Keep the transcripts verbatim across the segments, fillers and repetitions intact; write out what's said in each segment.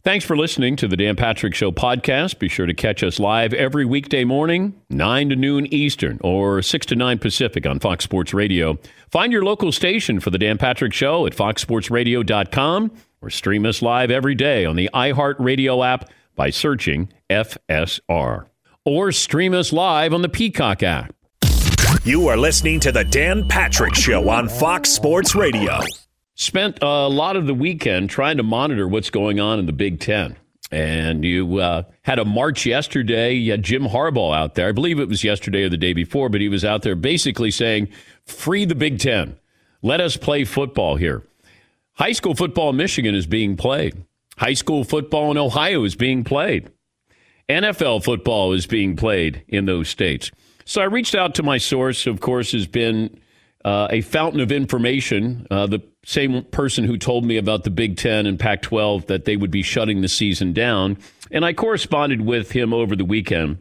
Thanks for listening to the Dan Patrick Show podcast. Be sure to catch us live every weekday morning, nine to noon Eastern or six to nine Pacific on Fox Sports Radio. Find your local station for the Dan Patrick Show at fox sports radio dot com or stream us live every day on the iHeartRadio app by searching F S R. Or stream us live on the Peacock app. You are listening to the Dan Patrick Show on Fox Sports Radio. Spent a lot of the weekend trying to monitor what's going on in the Big Ten. And you uh, had a march yesterday. You had Jim Harbaugh out there. I believe it was yesterday or the day before, but he was out there basically saying, free the Big Ten. Let us play football here. High school football in Michigan is being played. High school football in Ohio is being played. N F L football is being played in those states. So I reached out to my source, of course, has been uh, a fountain of information, uh, the same person who told me about the Big Ten and Pac twelve, that they would be shutting the season down. And I corresponded with him over the weekend.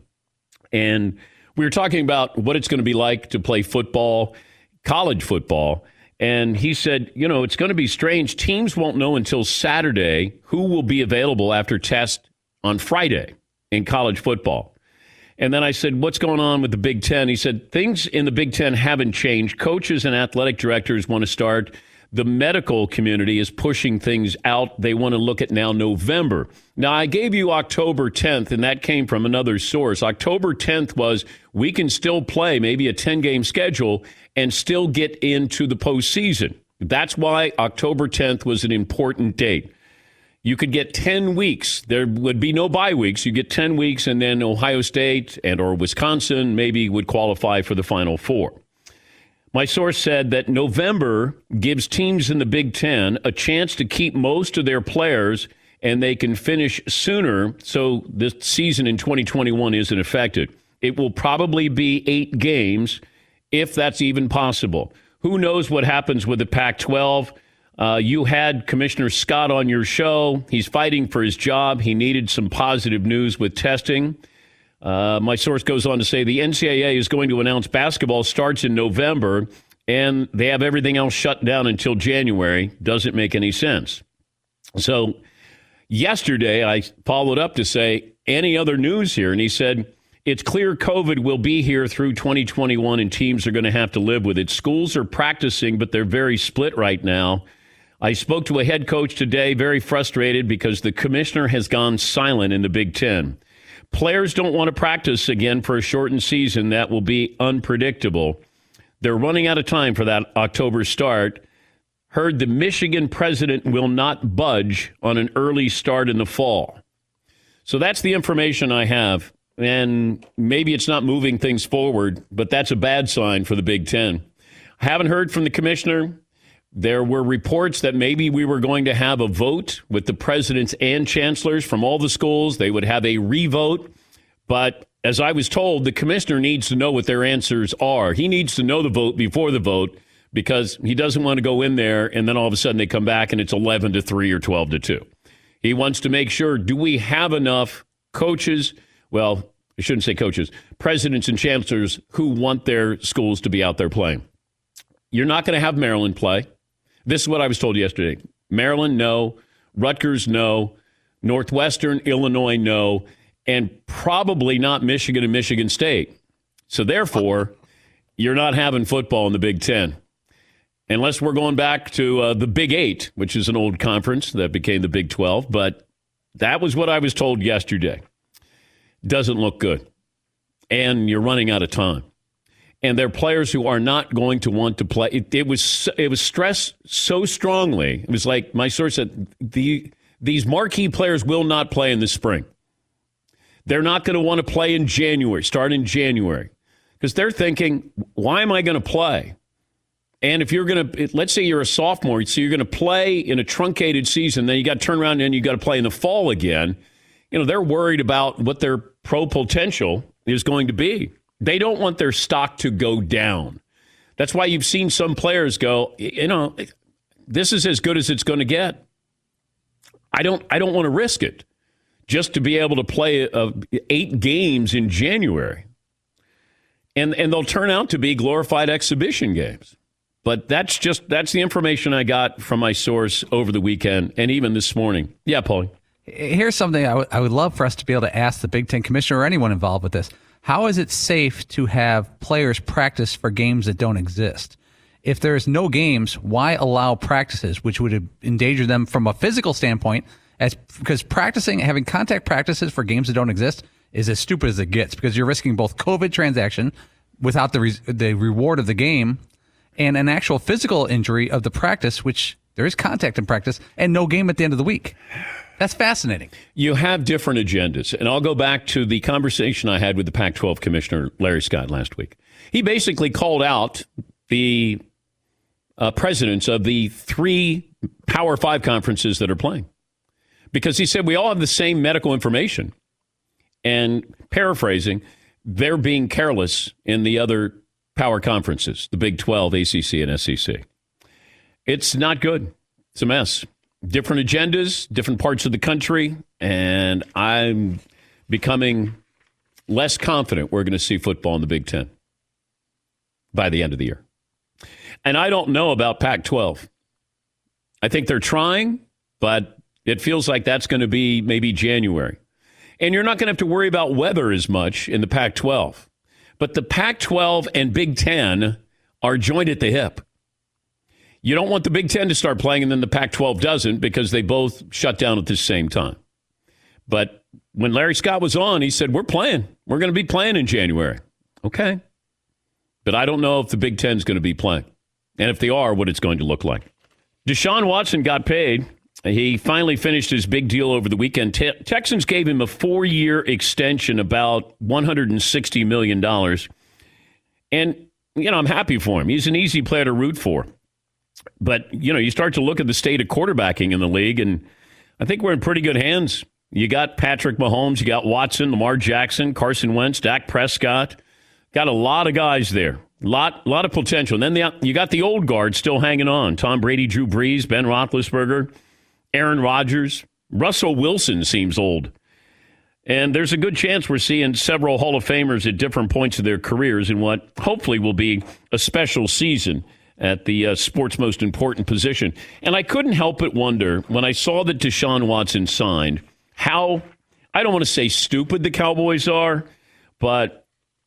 And we were talking about what it's going to be like to play football, college football. And he said, you know, it's going to be strange. Teams won't know until Saturday who will be available after test on Friday in college football. And then I said, what's going on with the Big Ten? He said, things in the Big Ten haven't changed. Coaches and athletic directors want to start. The medical community is pushing things out. They want to look at now November. Now, I gave you October tenth, and that came from another source. October tenth was we can still play maybe a ten-game schedule and still get into the postseason. That's why October tenth was an important date. You could get ten weeks. There would be no bye weeks. You get ten weeks, and then Ohio State and or Wisconsin maybe would qualify for the Final Four. My source said that November gives teams in the Big Ten a chance to keep most of their players, and they can finish sooner, so this season in twenty twenty-one isn't affected. It will probably be eight games, if that's even possible. Who knows what happens with the Pac twelve? Uh, you had Commissioner Scott on your show. He's fighting for his job. He needed some positive news with testing. Uh, my source goes on to say the N C double A is going to announce basketball starts in November, and they have everything else shut down until January. Doesn't make any sense. So yesterday I followed up to say, any other news here? And he said, it's clear COVID will be here through twenty twenty-one, and teams are going to have to live with it. Schools are practicing, but they're very split right now. I spoke to a head coach today, very frustrated because the commissioner has gone silent in the Big Ten. Players don't want to practice again for a shortened season that will be unpredictable. They're running out of time for that October start. Heard the Michigan president will not budge on an early start in the fall. So that's the information I have. And maybe it's not moving things forward, but that's a bad sign for the Big Ten. Haven't heard from the commissioner. There were reports that maybe we were going to have a vote with the presidents and chancellors from all the schools. They would have a revote. But as I was told, the commissioner needs to know what their answers are. He needs to know the vote before the vote because he doesn't want to go in there and then all of a sudden they come back and it's eleven to three or twelve to two. He wants to make sure, do we have enough coaches? Well, I shouldn't say coaches, presidents and chancellors who want their schools to be out there playing. You're not going to have Maryland play. This is what I was told yesterday. Maryland, no. Rutgers, no. Northwestern, Illinois, no. And probably not Michigan and Michigan State. So therefore, you're not having football in the Big Ten. Unless we're going back to uh, the Big Eight, which is an old conference that became the Big twelve. But that was what I was told yesterday. Doesn't look good. And you're running out of time. And there are players who are not going to want to play. It, it was it was stressed so strongly. It was like my source said, the, these marquee players will not play in the spring. They're not going to want to play in January, start in January. Because they're thinking, why am I going to play? And if you're going to, let's say you're a sophomore, so you're going to play in a truncated season, then you got to turn around and you got to play in the fall again. You know, they're worried about what their pro potential is going to be. They don't want their stock to go down. That's why you've seen some players go, you know, this is as good as it's going to get. I don't I don't want to risk it just to be able to play uh, eight games in January. And and they'll turn out to be glorified exhibition games. But that's just that's the information I got from my source over the weekend and even this morning. Yeah, Paulie. Here's something I, w- I would love for us to be able to ask the Big Ten commissioner or anyone involved with this. How is it safe to have players practice for games that don't exist? If there's no games, why allow practices, which would endanger them from a physical standpoint? As because practicing, having contact practices for games that don't exist is as stupid as it gets, because you're risking both COVID transaction without the re- the reward of the game and an actual physical injury of the practice, which there is contact in practice, and no game at the end of the week. That's fascinating. You have different agendas. And I'll go back to the conversation I had with the Pac twelve commissioner, Larry Scott, last week. He basically called out the uh, presidents of the three Power Five conferences that are playing, because he said we all have the same medical information. And paraphrasing, they're being careless in the other power conferences, the Big twelve, A C C, and S E C. It's not good. It's a mess. Different agendas, different parts of the country, and I'm becoming less confident we're going to see football in the Big Ten by the end of the year. And I don't know about Pac twelve. I think they're trying, but it feels like that's going to be maybe January. And you're not going to have to worry about weather as much in the Pac twelve. But the Pac twelve and Big Ten are joined at the hip. You don't want the Big Ten to start playing and then the Pac twelve doesn't, because they both shut down at the same time. But when Larry Scott was on, he said, we're playing. We're going to be playing in January. Okay. But I don't know if the Big Ten is going to be playing. And if they are, what it's going to look like. Deshaun Watson got paid. He finally finished his big deal over the weekend. Te- Texans gave him a four-year extension, about one hundred sixty million dollars. And, you know, I'm happy for him. He's an easy player to root for. But, you know, you start to look at the state of quarterbacking in the league, and I think we're in pretty good hands. You got Patrick Mahomes, you got Watson, Lamar Jackson, Carson Wentz, Dak Prescott. Got a lot of guys there. Lot, lot of potential. And then the, you got the old guard still hanging on. Tom Brady, Drew Brees, Ben Roethlisberger, Aaron Rodgers. Russell Wilson seems old. And there's a good chance we're seeing several Hall of Famers at different points of their careers in what hopefully will be a special season at the uh, sport's most important position. And I couldn't help but wonder, when I saw that Deshaun Watson signed, how, I don't want to say stupid the Cowboys are, but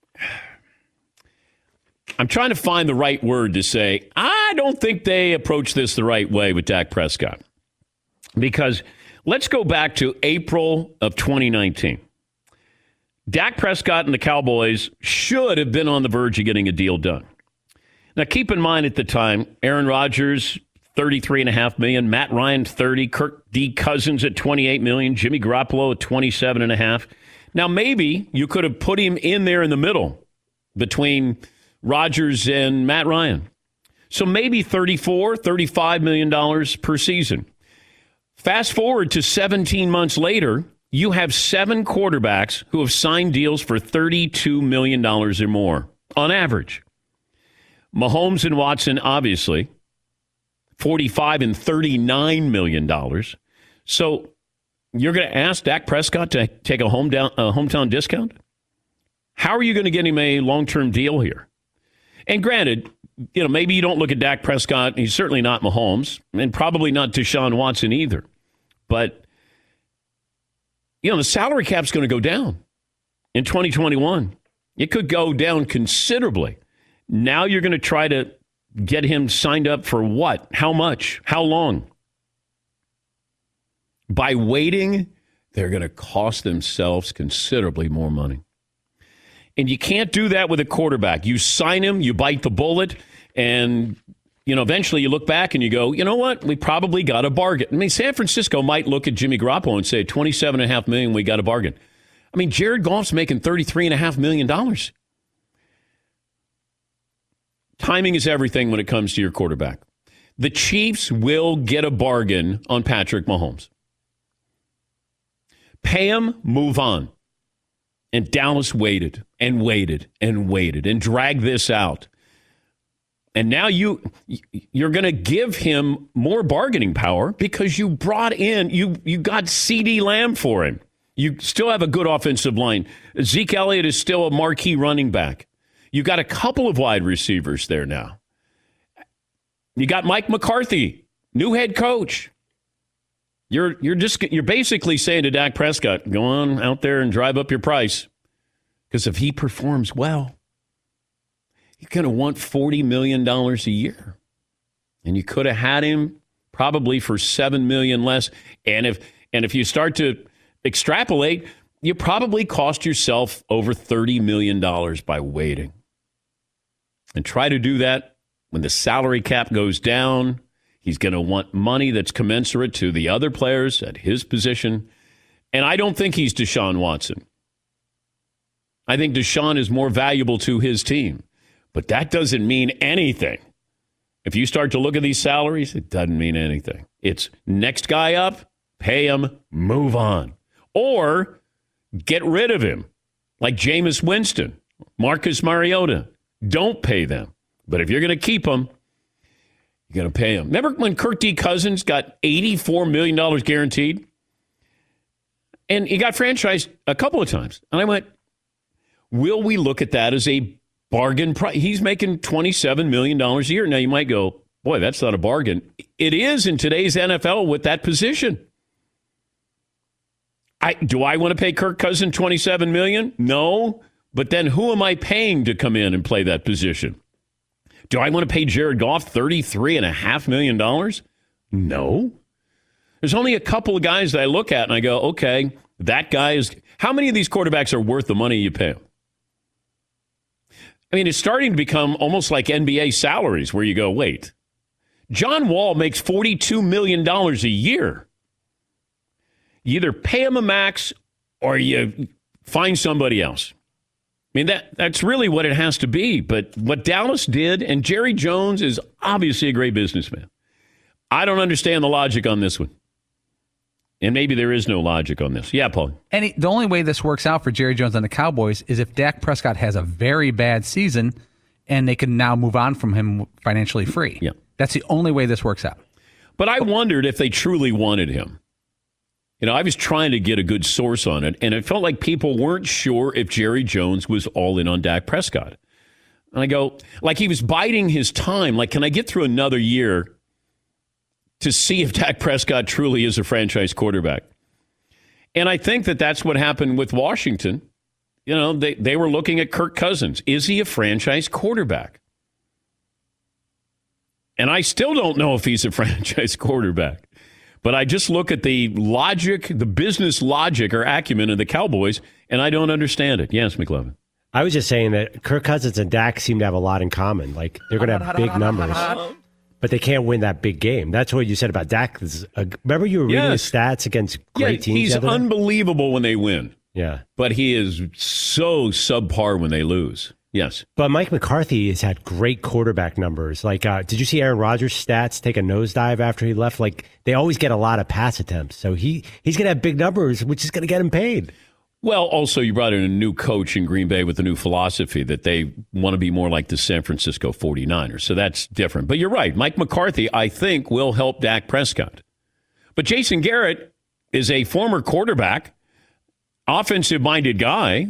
I'm trying to find the right word to say, I don't think they approach this the right way with Dak Prescott. Because let's go back to April of twenty nineteen. Dak Prescott and the Cowboys should have been on the verge of getting a deal done. Now, keep in mind at the time, Aaron Rodgers, thirty-three point five million dollars, Matt Ryan, thirty, Kirk D. Cousins at twenty-eight million dollars, Jimmy Garoppolo at twenty-seven point five. Now, maybe you could have put him in there in the middle between Rodgers and Matt Ryan. So maybe thirty-four, thirty-five million dollars per season. Fast forward to seventeen months later, you have seven quarterbacks who have signed deals for thirty-two million dollars or more on average. Mahomes and Watson, obviously, forty-five and thirty-nine million dollars. So you're going to ask Dak Prescott to take a hometown, a hometown discount? How are you going to get him a long-term deal here? And granted, you know, maybe you don't look at Dak Prescott. He's certainly not Mahomes, and probably not Deshaun Watson either. But, you know, the salary cap's going to go down in twenty twenty-one. It could go down considerably. Now you're going to try to get him signed up for what? How much? How long? By waiting, they're going to cost themselves considerably more money. And you can't do that with a quarterback. You sign him, you bite the bullet, and, you know, eventually you look back and you go, you know what? We probably got a bargain. I mean, San Francisco might look at Jimmy Garoppolo and say, twenty-seven point five million dollars, we got a bargain. I mean, Jared Goff's making thirty-three point five million dollars. Timing is everything when it comes to your quarterback. The Chiefs will get a bargain on Patrick Mahomes. Pay him, move on. And Dallas waited and waited and waited and dragged this out. And now you, you're going to give him more bargaining power because you brought in, you, you got CeeDee Lamb for him. You still have a good offensive line. Zeke Elliott is still a marquee running back. You got a couple of wide receivers there now. You got Mike McCarthy, new head coach. You're you're just you're basically saying to Dak Prescott, go on out there and drive up your price, because if he performs well, you're going to want forty million dollars a year, and you could have had him probably for seven million dollars less. And if and if you start to extrapolate, you probably cost yourself over thirty million dollars by waiting. And try to do that when the salary cap goes down. He's going to want money that's commensurate to the other players at his position. And I don't think he's Deshaun Watson. I think Deshaun is more valuable to his team. But that doesn't mean anything. If you start to look at these salaries, it doesn't mean anything. It's next guy up, pay him, move on. Or get rid of him, like Jameis Winston, Marcus Mariota. Don't pay them. But if you're going to keep them, you're going to pay them. Remember when Kirk D. Cousins got eighty-four million dollars guaranteed? And he got franchised a couple of times. And I went, will we look at that as a bargain price? He's making twenty-seven million dollars a year. Now you might go, boy, that's not a bargain. It is in today's N F L with that position. I, do I want to pay Kirk Cousins twenty-seven million dollars? No. But then who am I paying to come in and play that position? Do I want to pay Jared Goff thirty-three point five million dollars? No. There's only a couple of guys that I look at and I go, okay, that guy is... How many of these quarterbacks are worth the money you pay them? I mean, it's starting to become almost like N B A salaries where you go, wait, John Wall makes forty-two million dollars a year. You either pay him a max or you find somebody else. I mean, that that's really what it has to be. But what Dallas did, and Jerry Jones is obviously a great businessman. I don't understand the logic on this one. And maybe there is no logic on this. Yeah, Paul. And he, the only way this works out for Jerry Jones and the Cowboys is if Dak Prescott has a very bad season and they can now move on from him financially free. Yeah. That's the only way this works out. But I wondered if they truly wanted him. You know, I was trying to get a good source on it, and it felt like people weren't sure if Jerry Jones was all in on Dak Prescott. And I go, like he was biding his time. Like, can I get through another year to see if Dak Prescott truly is a franchise quarterback? And I think that that's what happened with Washington. You know, they, they were looking at Kirk Cousins. Is he a franchise quarterback? And I still don't know if he's a franchise quarterback. But I just look at the logic, the business logic or acumen of the Cowboys, and I don't understand it. Yes, McLovin. I was just saying that Kirk Cousins and Dak seem to have a lot in common. Like, they're going to have big numbers, but they can't win that big game. That's what you said about Dak. Remember you were reading yes. his stats against great yeah, teams? He's unbelievable when they win. Yeah. But he is so subpar when they lose. Yes. But Mike McCarthy has had great quarterback numbers. Like, uh, did you see Aaron Rodgers' stats take a nosedive after he left? Like, they always get a lot of pass attempts. So he, he's going to have big numbers, which is going to get him paid. Well, also, you brought in a new coach in Green Bay with a new philosophy that they want to be more like the San Francisco forty-niners. So that's different. But you're right. Mike McCarthy, I think, will help Dak Prescott. But Jason Garrett is a former quarterback, offensive-minded guy,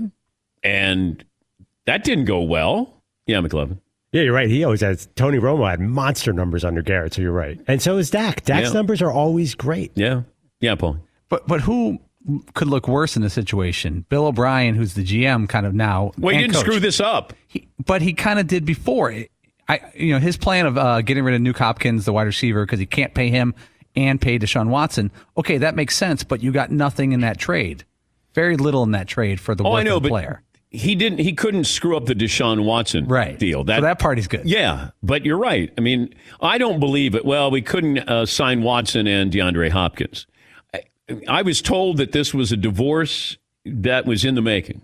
and that didn't go well. Yeah, McLovin. Yeah, you're right. He always has. Tony Romo had monster numbers under Garrett, so you're right. And so is Dak. Dak's yeah. numbers are always great. Yeah. Yeah, Paul. But but who could look worse in the situation? Bill O'Brien, who's the G M kind of now. Well, he didn't coach. screw this up. He, but he kind of did before. I, you know, his plan of uh, getting rid of Nuke Hopkins, the wide receiver, because he can't pay him and pay Deshaun Watson. Okay, that makes sense, but you got nothing in that trade. Very little in that trade for the oh, worth I know, of the but player. He didn't. He couldn't screw up the Deshaun Watson right. deal. That, so that party's good. Yeah, but you're right. I mean, I don't believe it. Well, we couldn't uh, sign Watson and DeAndre Hopkins. I, I was told that this was a divorce that was in the making.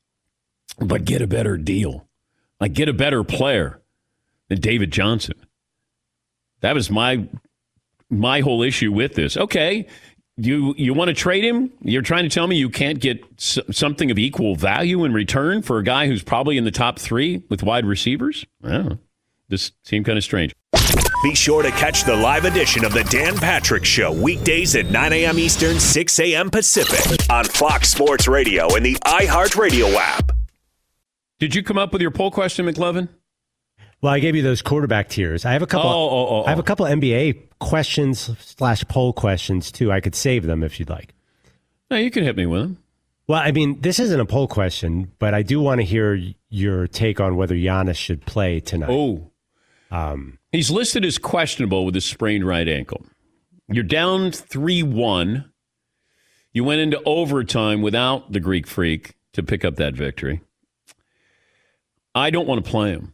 But get a better deal. Like, get a better player than David Johnson. That was my my whole issue with this. Okay. You you want to trade him? You're trying to tell me you can't get s- something of equal value in return for a guy who's probably in the top three with wide receivers? I don't know. This seemed kind of strange. Be sure to catch the live edition of the Dan Patrick Show weekdays at nine a.m. Eastern, six a.m. Pacific on Fox Sports Radio and the iHeartRadio app. Did you come up with your poll question, McLovin? Well, I gave you those quarterback tiers. I have a couple. Oh, oh, oh, I have a oh. couple N B A questions slash poll questions too. I could save them if you'd like. No, you can hit me with them. Well, I mean, this isn't a poll question, but I do want to hear your take on whether Giannis should play tonight. Oh, Um, he's listed as questionable with his sprained right ankle. You're down three one. You went into overtime without the Greek Freak to pick up that victory. I don't want to play him.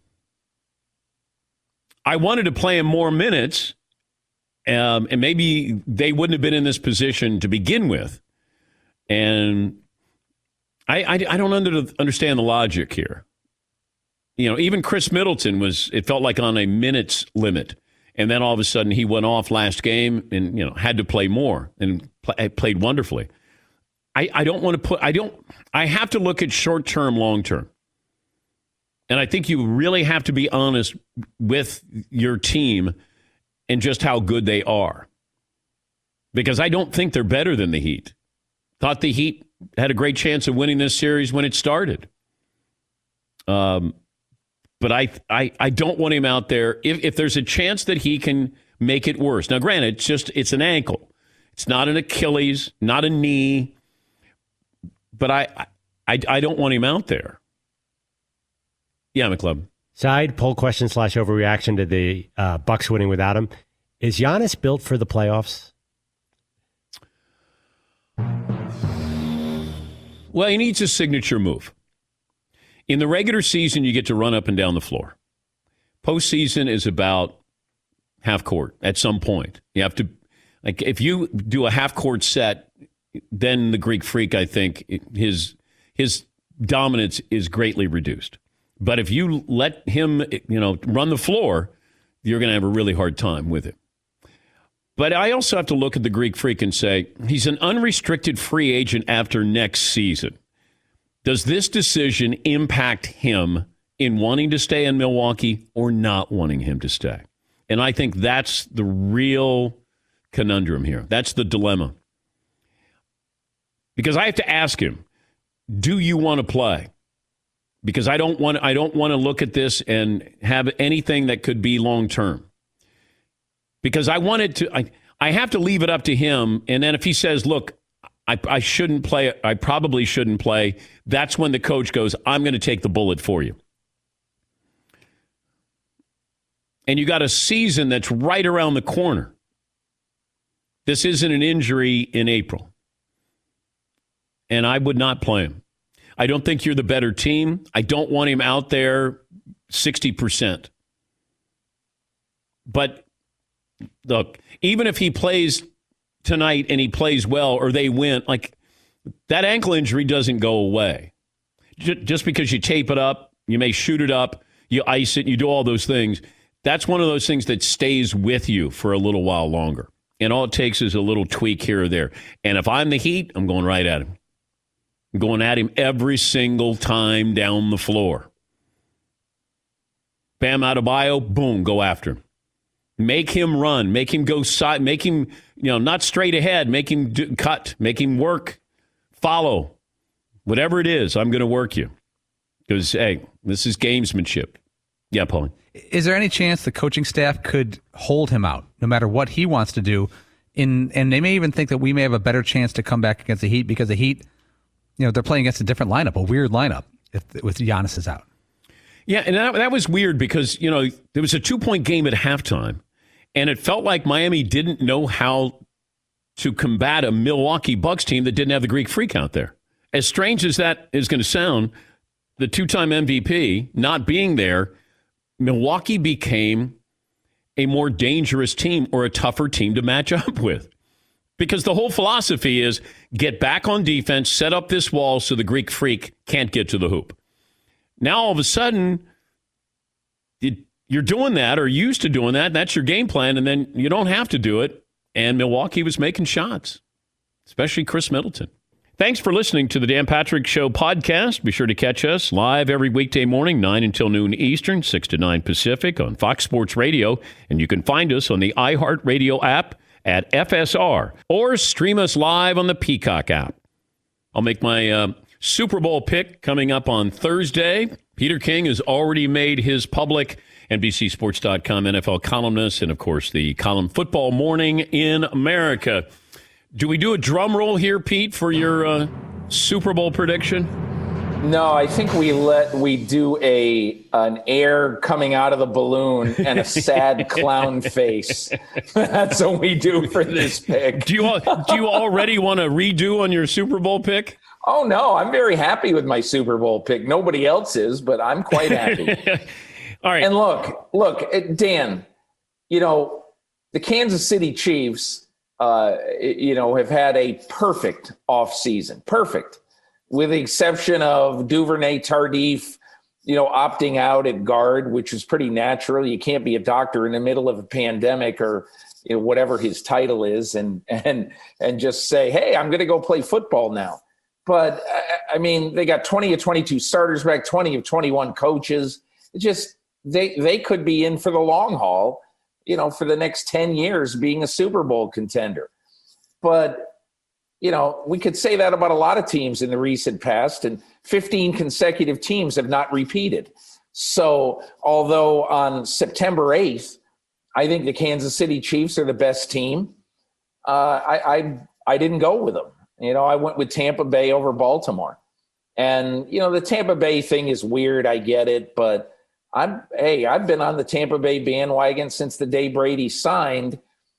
I wanted to play him more minutes, um, and maybe they wouldn't have been in this position to begin with. And I, I, I don't under, understand the logic here. You know, even Chris Middleton was, it felt like on a minutes limit. And then all of a sudden he went off last game and, you know, had to play more and play, played wonderfully. I, I don't want to put, I don't, I have to look at short term, long term. And I think you really have to be honest with your team and just how good they are. Because I don't think they're better than the Heat. Thought the Heat had a great chance of winning this series when it started. Um, but I, I, I don't want him out there if, if there's a chance that he can make it worse. Now, granted, it's just it's an ankle. It's not an Achilles, not a knee. But I, I, I don't want him out there. Yeah, McClub. Side poll question slash overreaction to the uh, Bucks winning without him. Is Giannis built for the playoffs? Well, he needs a signature move. In the regular season, you get to run up and down the floor. Postseason is about half court at some point. You have to, like, if you do a half court set, then the Greek Freak, I think, his his dominance is greatly reduced. But if you let him, you know, run the floor, you're going to have a really hard time with it. But I also have to look at the Greek Freak and say, he's an unrestricted free agent after next season. Does this decision impact him in wanting to stay in Milwaukee or not wanting him to stay? And I think that's the real conundrum here. That's the dilemma. Because I have to ask him, do you want to play? Because I don't want I don't want to look at this and have anything that could be long term. Because I wanted to, I, I have to leave it up to him. And then if he says, look, I, I shouldn't play, I probably shouldn't play, that's when the coach goes, I'm going to take the bullet for you. And you got a season that's right around the corner. This isn't an injury in April. And I would not play him. I don't think you're the better team. I don't want him out there sixty percent. But look, even if he plays tonight and he plays well or they win, like that ankle injury doesn't go away. Just because you tape it up, you may shoot it up, you ice it, you do all those things. That's one of those things that stays with you for a little while longer. And all it takes is a little tweak here or there. And if I'm the Heat, I'm going right at him. I'm going at him every single time down the floor. Bam Adebayo, boom, go after him. Make him run. Make him go side. Make him, you know, not straight ahead. Make him do, cut. Make him work. Follow. Whatever it is, I'm going to work you. Because, hey, this is gamesmanship. Yeah, Pauline. Is there any chance the coaching staff could hold him out, no matter what he wants to do? In and they may even think that we may have a better chance to come back against the Heat because the Heat, you know, they're playing against a different lineup, a weird lineup, if with Giannis is out. Yeah, and that, that was weird because, you know, there was a two-point game at halftime, and it felt like Miami didn't know how to combat a Milwaukee Bucks team that didn't have the Greek Freak out there. As strange as that is going to sound, the two-time M V P not being there, Milwaukee became a more dangerous team or a tougher team to match up with. Because the whole philosophy is get back on defense, set up this wall so the Greek Freak can't get to the hoop. Now, all of a sudden, it, you're doing that or used to doing that. That's your game plan, and then you don't have to do it. And Milwaukee was making shots, especially Chris Middleton. Thanks for listening to the Dan Patrick Show podcast. Be sure to catch us live every weekday morning, nine until noon Eastern, six to nine Pacific on Fox Sports Radio. And you can find us on the iHeartRadio app at F S R or stream us live on the Peacock app. I'll make my uh, Super Bowl pick coming up on Thursday. Peter King has already made his public N B C Sports dot com N F L columnist, and, of course, the column Football Morning in America. Do we do a drum roll here, Pete, for your uh, Super Bowl prediction? No, I think we let we do a an air coming out of the balloon and a sad clown face. That's what we do for this pick. Do you all, do you already want to redo on your Super Bowl pick? Oh no, I'm very happy with my Super Bowl pick. Nobody else is, but I'm quite happy. All right. And look, look, Dan, you know, the Kansas City Chiefs, uh, you know, have had a perfect offseason. Perfect. With the exception of Duvernay Tardif, you know, opting out at guard, which is pretty natural. You can't be a doctor in the middle of a pandemic or, you know, whatever his title is, and and and just say, hey, I'm going to go play football now. But I mean, they got twenty of twenty-two starters back, twenty of twenty-one coaches. It just they they could be in for the long haul, you know, for the next ten years, being a Super Bowl contender. But you know, we could say that about a lot of teams in the recent past, and fifteen consecutive teams have not repeated. So although on September eighth, I think the Kansas City Chiefs are the best team, uh, I, I I didn't go with them. You know, I went with Tampa Bay over Baltimore. And, you know, the Tampa Bay thing is weird. I get it. But I'm hey, I've been on the Tampa Bay bandwagon since the day Brady signed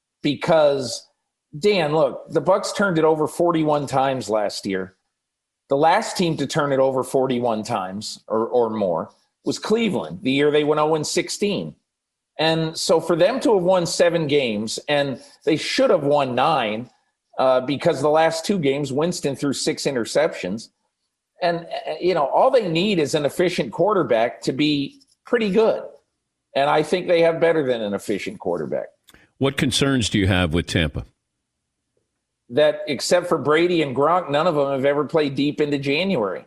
because – Dan, look, the Bucs turned it over forty-one times last year. The last team to turn it over forty-one times or, or more was Cleveland, the year they went oh and sixteen. And so for them to have won seven games, and they should have won nine uh, because the last two games, Winston threw six interceptions. And, you know, all they need is an efficient quarterback to be pretty good. And I think they have better than an efficient quarterback. What concerns do you have with Tampa? That except for Brady and Gronk, none of them have ever played deep into January.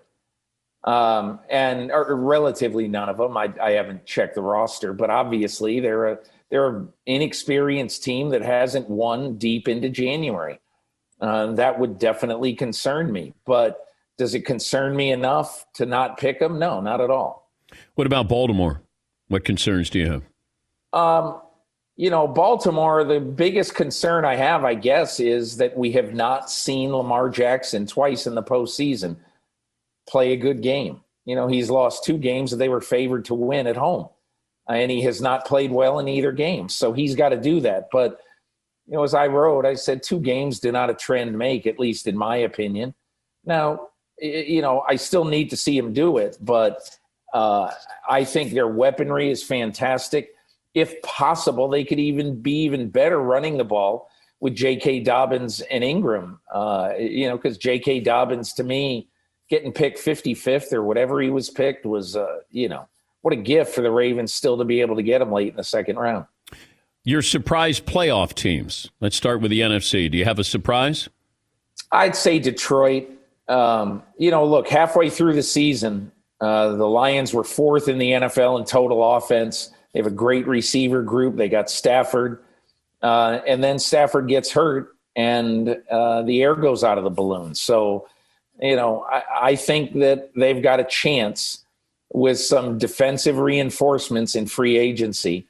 Um, and or relatively none of them. I, I haven't checked the roster, but obviously they're a they're an inexperienced team that hasn't won deep into January. Uh, that would definitely concern me. But does it concern me enough to not pick them? No, not at all. What about Baltimore? What concerns do you have? Um, You know, Baltimore, the biggest concern I have, I guess, is that we have not seen Lamar Jackson twice in the postseason play a good game. You know, he's lost two games that they were favored to win at home, and he has not played well in either game. So he's got to do that. But, you know, as I wrote, I said two games do not a trend make, at least in my opinion. Now, you know, I still need to see him do it, but uh, I think their weaponry is fantastic. If possible, they could even be even better running the ball with J K. Dobbins and Ingram, uh, you know, because J K. Dobbins, to me, getting picked fifty-fifth or whatever he was picked was, uh, you know, what a gift for the Ravens still to be able to get him late in the second round. Your surprise playoff teams. Let's start with the N F C. Do you have a surprise? I'd say Detroit. Um, you know, look, halfway through the season, uh, the Lions were fourth in the N F L in total offense. They have a great receiver group. They got Stafford. Uh, and then Stafford gets hurt, and uh, the air goes out of the balloon. So, you know, I, I think that they've got a chance with some defensive reinforcements in free agency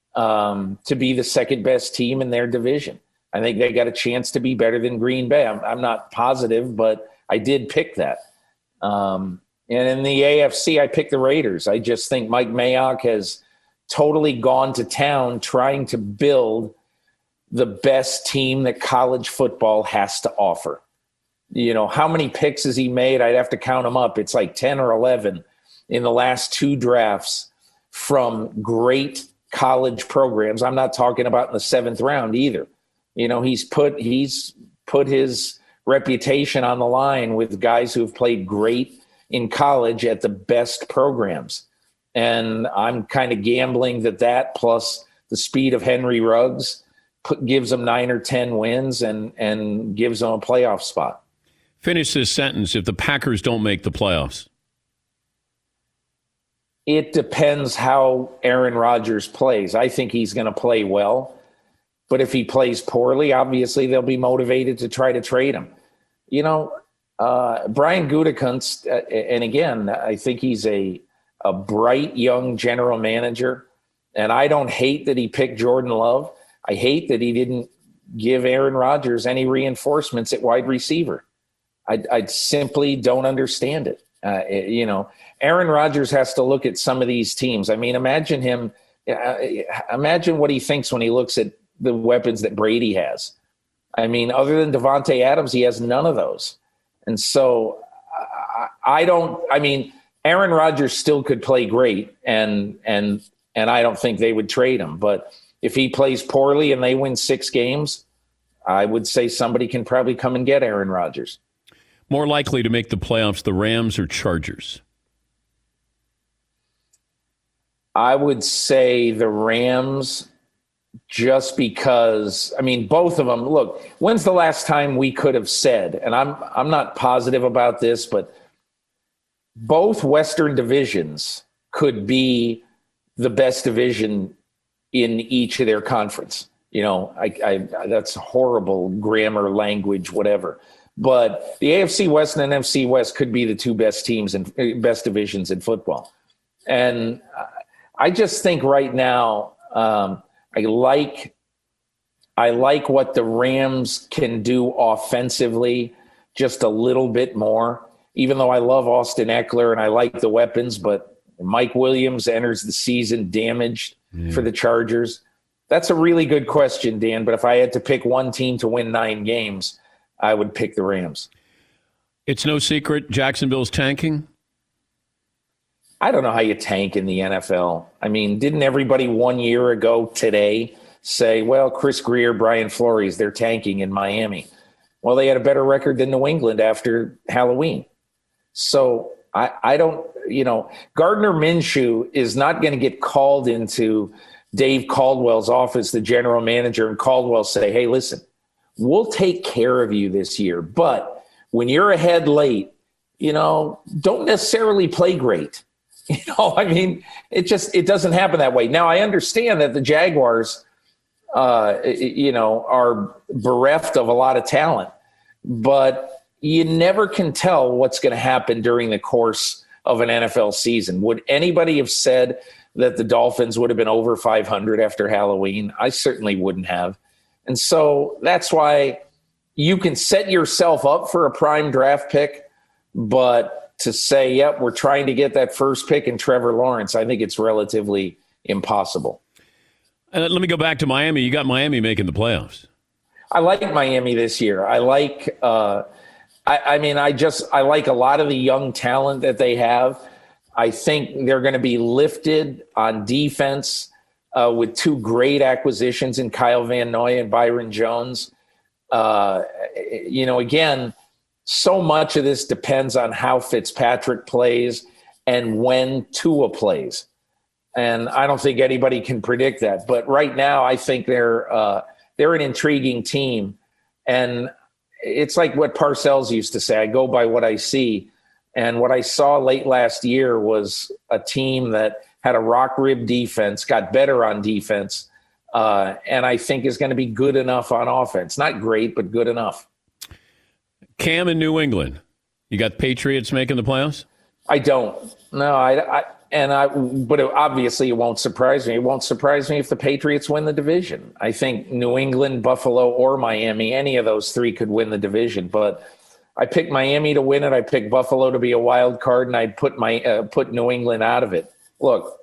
um, to be the second best team in their division. I think they got a chance to be better than Green Bay. I'm, I'm not positive, but I did pick that. Um, and in the A F C, I picked the Raiders. I just think Mike Mayock has totally gone to town trying to build the best team that college football has to offer. You know, how many picks has he made? I'd have to count them up. It's like ten or eleven in the last two drafts from great college programs. I'm not talking about in the seventh round either. You know, he's put he's put his reputation on the line with guys who have played great in college at the best programs. And I'm kind of gambling that that plus the speed of Henry Ruggs put, gives them nine or ten wins and, and gives them a playoff spot. Finish this sentence. If the Packers don't make the playoffs. It depends how Aaron Rodgers plays. I think he's going to play well. But if he plays poorly, obviously they'll be motivated to try to trade him. You know, uh, Brian Gutekunst, uh, and again, I think he's a, a bright young general manager. And I don't hate that he picked Jordan Love. I hate that he didn't give Aaron Rodgers any reinforcements at wide receiver. I, I simply don't understand it. Uh, it. You know, Aaron Rodgers has to look at some of these teams. I mean, imagine him. Uh, imagine what he thinks when he looks at the weapons that Brady has. I mean, other than Devontae Adams, he has none of those. And so I, I don't. I mean, Aaron Rodgers still could play great, and and and I don't think they would trade him. But if he plays poorly and they win six games, I would say somebody can probably come and get Aaron Rodgers. More likely to make the playoffs, the Rams or Chargers? I would say the Rams, just because, I mean, both of them. Look, when's the last time we could have said, and I'm I'm not positive about this, but both Western divisions could be the best division in each of their conference. You know, I, I that's horrible grammar, language, whatever. But the A F C West and N F C West could be the two best teams and best divisions in football. And I just think right now, um, I like, I like what the Rams can do offensively just a little bit more, even though I love Austin Eckler and I like the weapons, but Mike Williams enters the season damaged yeah. for the Chargers. That's a really good question, Dan. But if I had to pick one team to win nine games, I would pick the Rams. It's no secret Jacksonville's tanking? I don't know how you tank in the N F L. I mean, didn't everybody one year ago today say, well, Chris Greer, Brian Flores, they're tanking in Miami? Well, they had a better record than New England after Halloween. So I, I don't, you know, Gardner Minshew is not going to get called into Dave Caldwell's office, the general manager, and Caldwell say, hey, listen, we'll take care of you this year. But when you're ahead late, you know, don't necessarily play great. You know, I mean, it just, it doesn't happen that way. Now, I understand that the Jaguars, uh, you know, are bereft of a lot of talent, but you never can tell what's going to happen during the course of an N F L season. Would anybody have said that the Dolphins would have been over five hundred after Halloween? I certainly wouldn't have. And so that's why you can set yourself up for a prime draft pick, but to say, yep, we're trying to get that first pick in Trevor Lawrence, I think it's relatively impossible. Uh, let me go back to Miami. You got Miami making the playoffs. I like Miami this year. I like, uh, I, I mean, I just, I like a lot of the young talent that they have. I think they're going to be lifted on defense uh, with two great acquisitions in Kyle Van Noy and Byron Jones. Uh, you know, again, so much of this depends on how Fitzpatrick plays and when Tua plays. And I don't think anybody can predict that. But right now, I think they're uh, they're an intriguing team. And it's like what Parcells used to say, I go by what I see. And what I saw late last year was a team that had a rock rib defense, got better on defense, uh, and I think is going to be good enough on offense. Not great, but good enough. Cam in New England. You got Patriots making the playoffs? I don't. No, I, I and I. But it, obviously, it won't surprise me. It won't surprise me if the Patriots win the division. I think New England, Buffalo, or Miami, any of those three could win the division. But I picked Miami to win it. I picked Buffalo to be a wild card, and I put my uh, put New England out of it. Look,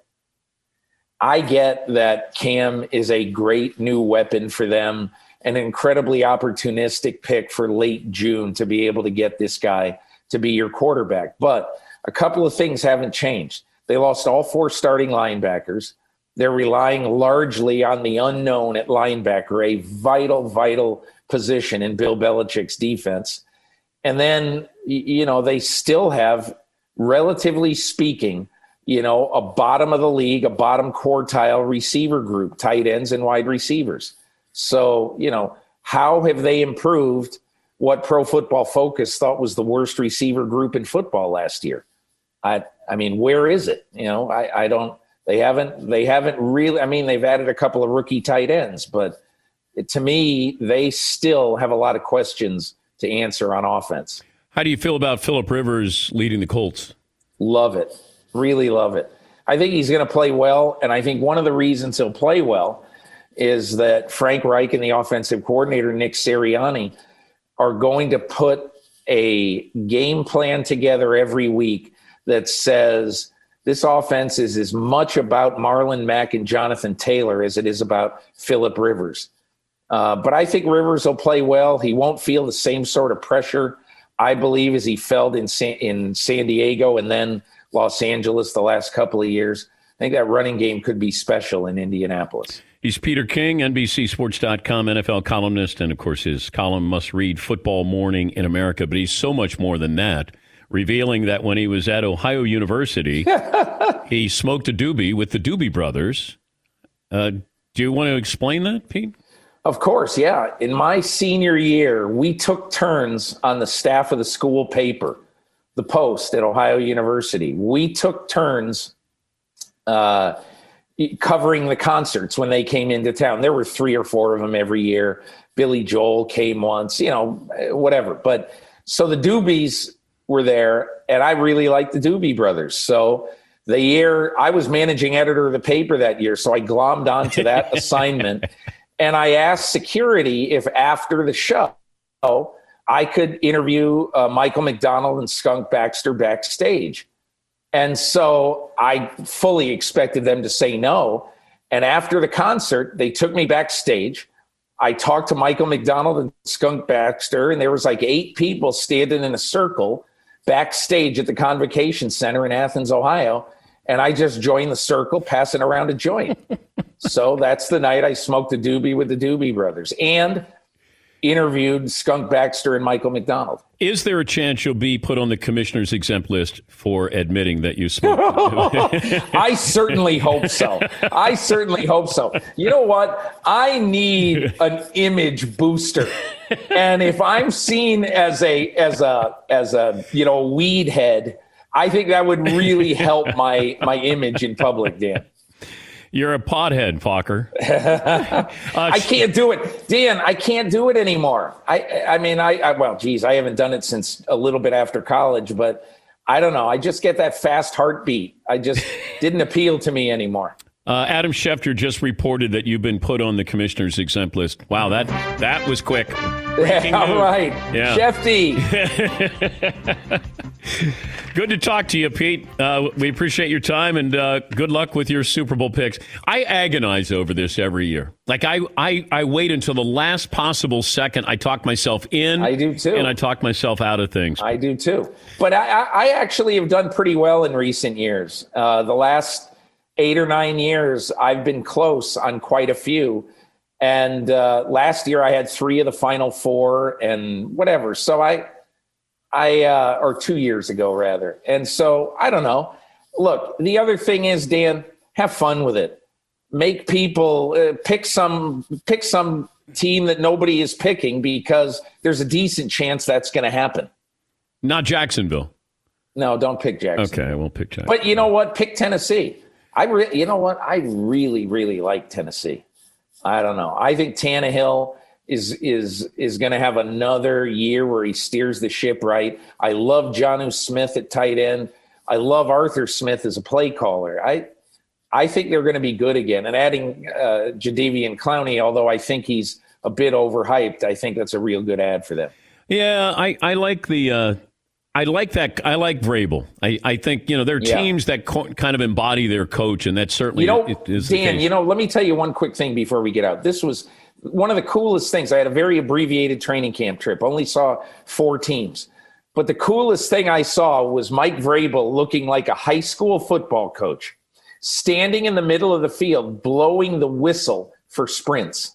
I get that Cam is a great new weapon for them. An incredibly opportunistic pick for late June to be able to get this guy to be your quarterback. But a couple of things haven't changed. They lost all four starting linebackers. They're relying largely on the unknown at linebacker, a vital, vital position in Bill Belichick's defense. And then, you know, they still have, relatively speaking, you know, a bottom of the league, a bottom quartile receiver group, tight ends and wide receivers. So, you know, how have they improved what Pro Football Focus thought was the worst receiver group in football last year? I I mean, where is it? You know, I, I don't, they haven't, they haven't really, I mean, they've added a couple of rookie tight ends, but it, to me, they still have a lot of questions to answer on offense. How do you feel about Phillip Rivers leading the Colts? Love it. Really love it. I think he's going to play well, and I think one of the reasons he'll play well is that Frank Reich and the offensive coordinator, Nick Sirianni, are going to put a game plan together every week that says this offense is as much about Marlon Mack and Jonathan Taylor as it is about Phillip Rivers. Uh, but I think Rivers will play well. He won't feel the same sort of pressure, I believe, as he felt in San, in San Diego and then Los Angeles the last couple of years. I think that running game could be special in Indianapolis. He's Peter King, N B C Sports dot com N F L columnist, and, of course, his column must read Football Morning in America. But he's so much more than that, revealing that when he was at Ohio University, he smoked a doobie with the Doobie Brothers. Uh, do you want to explain that, Pete? Of course, yeah. In my senior year, we took turns on the staff of the school paper, The Post at Ohio University. We took turns uh, covering the concerts when they came into town. There were three or four of them every year. Billy Joel came once, you know, whatever. But so the Doobies were there, and I really liked the Doobie Brothers. So the year I was managing editor of the paper that year, so I glommed onto that assignment. And I asked security if after the show I could interview uh, Michael McDonald and Skunk Baxter backstage. And so I fully expected them to say no. And after the concert, they took me backstage. I talked to Michael McDonald and Skunk Baxter, and there was like eight people standing in a circle backstage at the Convocation Center in Athens, Ohio. And I just joined the circle, passing around a joint. So that's the night I smoked a doobie with the Doobie Brothers and interviewed Skunk Baxter and Michael McDonald. Is there a chance you'll be put on the commissioner's exempt list for admitting that you smoked? I certainly hope so. I certainly hope so. You know what? I need an image booster. And if I'm seen as a as a as a you know weed head, I think that would really help my my image in public, Dan. You're a pothead, Fokker. uh, I can't do it. Dan, I can't do it anymore. I I mean, I, I well, geez, I haven't done it since a little bit after college, but I don't know. I just get that fast heartbeat. I just didn't appeal to me anymore. Uh, Adam Schefter just reported that you've been put on the commissioner's exempt list. Wow, that that was quick. Yeah, all right. Yeah. Shefty. Good to talk to you, Pete. Uh, we appreciate your time, and uh, good luck with your Super Bowl picks. I agonize over this every year. Like, I, I, I wait until the last possible second. I talk myself in. I do, too. And I talk myself out of things. I do, too. But I, I actually have done pretty well in recent years. Uh, the last eight or nine years, I've been close on quite a few. And uh, last year I had three of the final four and whatever. So I, I, uh, or two years ago rather. And so I don't know. Look, the other thing is, Dan, have fun with it. Make people uh, pick some, pick some team that nobody is picking because there's a decent chance that's going to happen. Not Jacksonville. No, don't pick Jacksonville. Okay, I won't pick Jacksonville. But you know what? Pick Tennessee. I re- you know what? I really, really like Tennessee. I don't know. I think Tannehill is is is going to have another year where he steers the ship right. I love Jonnu Smith at tight end. I love Arthur Smith as a play caller. I I think they're going to be good again. And adding uh, Jadeveon Clowney, although I think he's a bit overhyped, I think that's a real good ad for them. Yeah, I, I like the uh, I like that. I like Vrabel. I, I think, you know, there are Yeah. teams that co- kind of embody their coach, and that certainly You know, is the Dan, case. you know, let me tell you one quick thing before we get out. This was one of the coolest things. I had a very abbreviated training camp trip, only saw four teams. But the coolest thing I saw was Mike Vrabel looking like a high school football coach, standing in the middle of the field, blowing the whistle for sprints.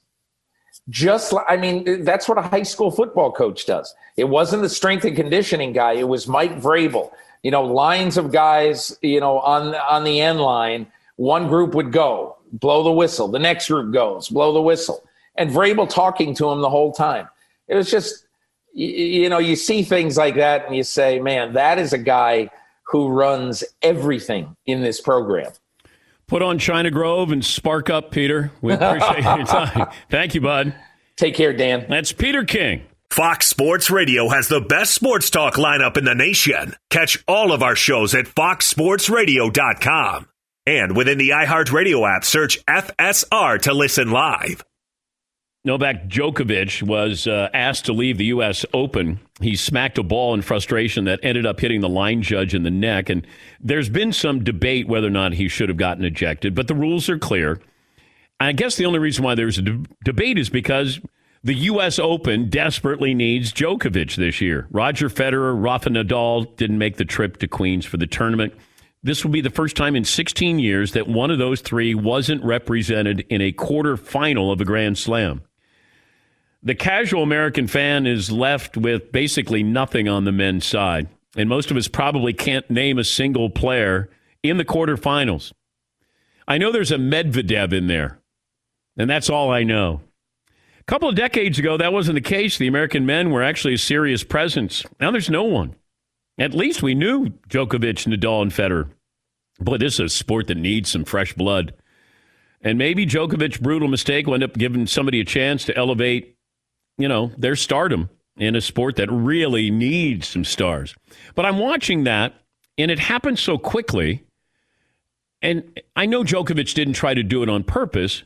Just like, I mean, that's what a high school football coach does. It wasn't the strength and conditioning guy. It was Mike Vrabel. You know, lines of guys, you know, on, on the end line, one group would go, blow the whistle. The next group goes, blow the whistle. And Vrabel talking to him the whole time. It was just, you, you know, you see things like that and you say, man, that is a guy who runs everything in this program. Put on China Grove and spark up, Peter. We appreciate your time. Thank you, bud. Take care, Dan. That's Peter King. Fox Sports Radio has the best sports talk lineup in the nation. Catch all of our shows at fox sports radio dot com. And within the iHeartRadio app, search F S R to listen live. Novak Djokovic was uh, asked to leave the U S Open. He smacked a ball in frustration that ended up hitting the line judge in the neck. And there's been some debate whether or not he should have gotten ejected, but the rules are clear. I guess the only reason why there's a de- debate is because the U S Open desperately needs Djokovic this year. Roger Federer, Rafa Nadal didn't make the trip to Queens for the tournament. This will be the first time in sixteen years that one of those three wasn't represented in a quarterfinal of a Grand Slam. The casual American fan is left with basically nothing on the men's side, and most of us probably can't name a single player in the quarterfinals. I know there's a Medvedev in there, and that's all I know. A couple of decades ago, that wasn't the case. The American men were actually a serious presence. Now there's no one. At least we knew Djokovic, Nadal, and Federer. Boy, this is a sport that needs some fresh blood. And maybe Djokovic's brutal mistake will end up giving somebody a chance to elevate, you know, their stardom in a sport that really needs some stars. But I'm watching that, and it happened so quickly. And I know Djokovic didn't try to do it on purpose,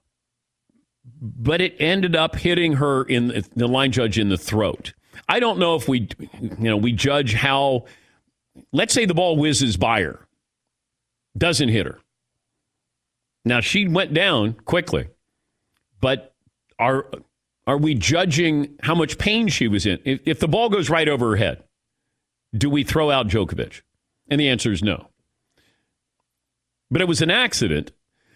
but it ended up hitting her in the, the line judge in the throat. I don't know if we, you know, we judge how, let's say the ball whizzes by her, doesn't hit her. Now, she went down quickly, but are are we judging how much pain she was in? If, if the ball goes right over her head, do we throw out Djokovic? And the answer is no. But it was an accident.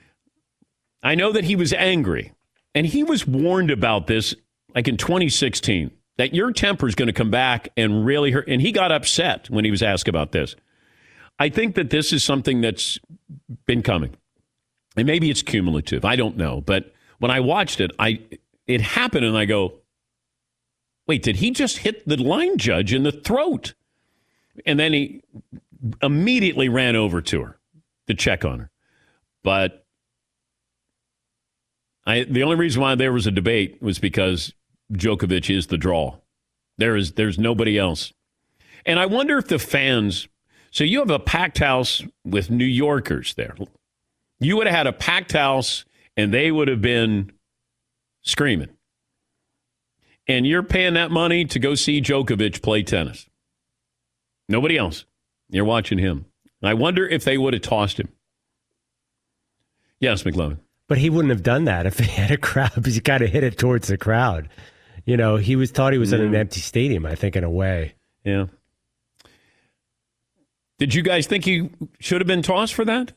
I know that he was angry, and he was warned about this like in twenty sixteen, that your temper is going to come back and really hurt. And he got upset when he was asked about this. I think that this is something that's been coming. And maybe it's cumulative. I don't know. But when I watched it, I it happened, and I go, wait, did he just hit the line judge in the throat? And then he immediately ran over to her to check on her. But I the only reason why there was a debate was because Djokovic is the draw. There is there's nobody else. And I wonder if the fans, so you have a packed house with New Yorkers there. You would have had a packed house, and they would have been screaming. And you're paying that money to go see Djokovic play tennis. Nobody else. You're watching him. I wonder if they would have tossed him. Yes, McLovin. But he wouldn't have done that if he had a crowd, because he kind of hit it towards the crowd. You know, he was thought he was mm. in an empty stadium, I think, in a way. Yeah. Did you guys think he should have been tossed for that?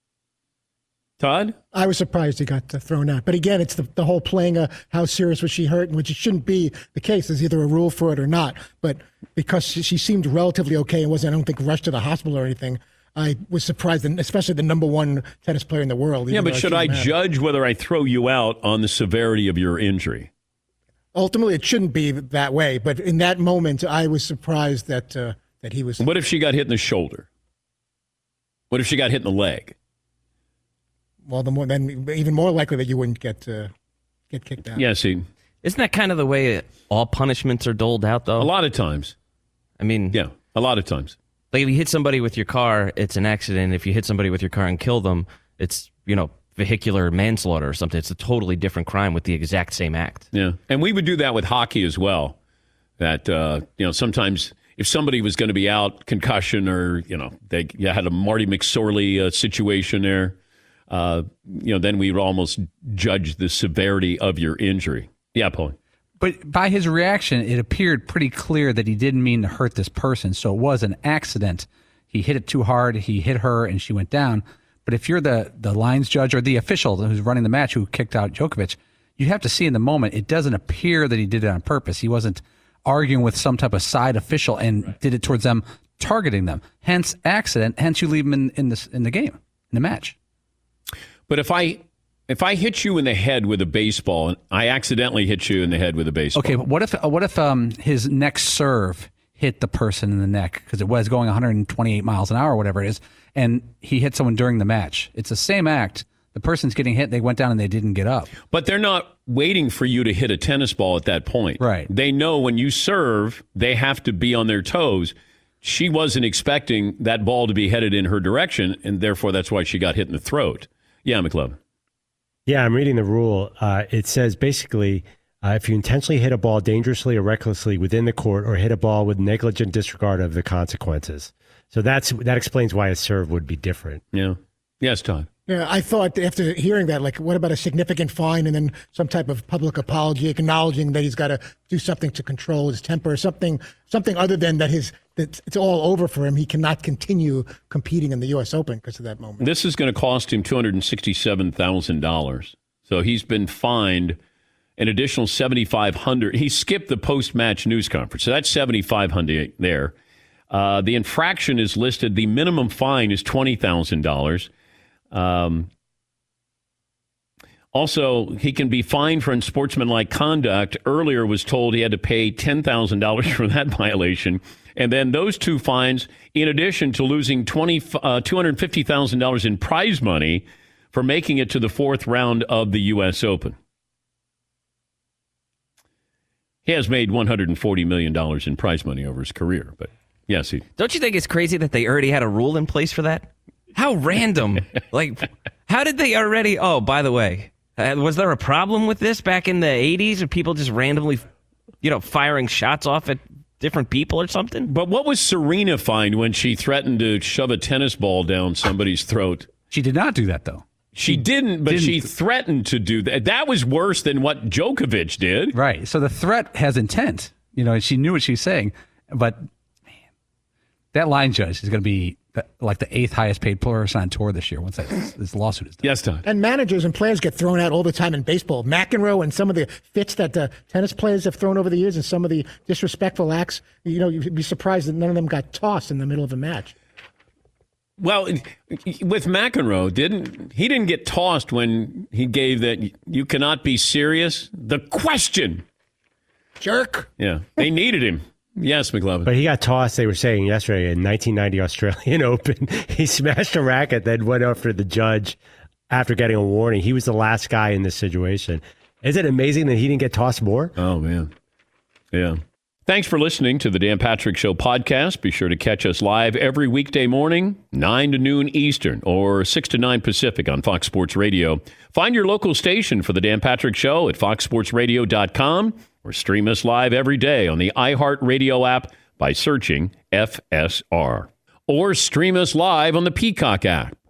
Todd? I was surprised he got uh, thrown out. But again, it's the, the whole playing uh, how serious was she hurt, which it shouldn't be the case. There's either a rule for it or not. But because she, she seemed relatively okay and wasn't, I don't think, rushed to the hospital or anything, I was surprised, and especially the number one tennis player in the world. Yeah, but should I judge whether I throw you out on the severity of your injury? Ultimately, it shouldn't be that way. But in that moment, I was surprised that uh, that he was. What if she got hit in the shoulder? What if she got hit in the leg? Well, the more, then even more likely that you wouldn't get uh, get kicked out. Yeah, see. Isn't that kind of the way all punishments are doled out, though? A lot of times. I mean... Yeah, a lot of times. Like, if you hit somebody with your car, it's an accident. If you hit somebody with your car and kill them, it's, you know, vehicular manslaughter or something. It's a totally different crime with the exact same act. Yeah, and we would do that with hockey as well. That, uh, you know, sometimes... If somebody was going to be out, concussion, or, you know, they you had a Marty McSorley uh, situation there, uh, you know, then we would almost judge the severity of your injury. Yeah, Paul. But by his reaction, it appeared pretty clear that he didn't mean to hurt this person. So it was an accident. He hit it too hard. He hit her, and she went down. But if you're the, the lines judge or the official who's running the match who kicked out Djokovic, you have to see in the moment, it doesn't appear that he did it on purpose. He wasn't arguing with some type of side official and did it towards them, targeting them. Hence accident. Hence you leave him in, in, this, in the game, in the match. But if I if I hit you in the head with a baseball, and I accidentally hit you in the head with a baseball. Okay, but what if what if um, his next serve hit the person in the neck because it was going one hundred twenty-eight miles an hour or whatever it is, and he hit someone during the match? It's the same act. The person's getting hit, they went down and they didn't get up. But they're not waiting for you to hit a tennis ball at that point. Right. They know when you serve, they have to be on their toes. she wasn't expecting that ball to be headed in her direction, and therefore that's why she got hit in the throat. Yeah, McLovin. Yeah, I'm reading the rule. Uh, it says basically uh, if you intentionally hit a ball dangerously or recklessly within the court or hit a ball with negligent disregard of the consequences. So that's that explains why a serve would be different. Yeah. Yes, Todd. Yeah, I thought after hearing that, like, what about a significant fine and then some type of public apology, acknowledging that he's got to do something to control his temper, something, something other than that his that it's all over for him. He cannot continue competing in the U S Open because of that moment. This is going to cost him two hundred sixty-seven thousand dollars. So he's been fined an additional seven thousand five hundred dollars. He skipped the post-match news conference, so that's seven thousand five hundred dollars there. Uh, the infraction is listed. The minimum fine is twenty thousand dollars. Um, also, he can be fined for unsportsmanlike conduct. Earlier was told he had to pay ten thousand dollars for that violation. And then those two fines, in addition to losing twenty, uh, two hundred fifty thousand dollars in prize money for making it to the fourth round of the U S Open. He has made one hundred forty million dollars in prize money over his career. But yes, he... Don't you think it's crazy that they already had a rule in place for that? How random. Like, how did they already... Oh, by the way, uh, was there a problem with this back in the eighties of people just randomly, you know, firing shots off at different people or something? But what was Serena fined when she threatened to shove a tennis ball down somebody's throat? She did not do that, though. She didn't, but didn't. she threatened to do that. That was worse than what Djokovic did. Right. So the threat has intent. You know, she knew what she was saying. But, man, that line judge is going to be like the eighth highest paid person on tour this year once that, this lawsuit is done. Yes, Todd. And managers and players get thrown out all the time in baseball. McEnroe and some of the fits that the tennis players have thrown over the years and some of the disrespectful acts, you know, you'd be surprised that none of them got tossed in the middle of a match. Well, with McEnroe, didn't he didn't get tossed when he gave that "you cannot be serious" the question. Jerk. Yeah, they needed him. Yes, McLovin. But he got tossed, they were saying yesterday, in nineteen ninety Australian Open. He smashed a racket, then went after the judge after getting a warning. He was the last guy in this situation. Is it amazing that he didn't get tossed more? Oh, man. Yeah. Thanks for listening to the Dan Patrick Show podcast. Be sure to catch us live every weekday morning, nine to noon Eastern or six to nine Pacific on Fox Sports Radio. Find your local station for the Dan Patrick Show at fox sports radio dot com or stream us live every day on the iHeartRadio app by searching F S R. Or stream us live on the Peacock app.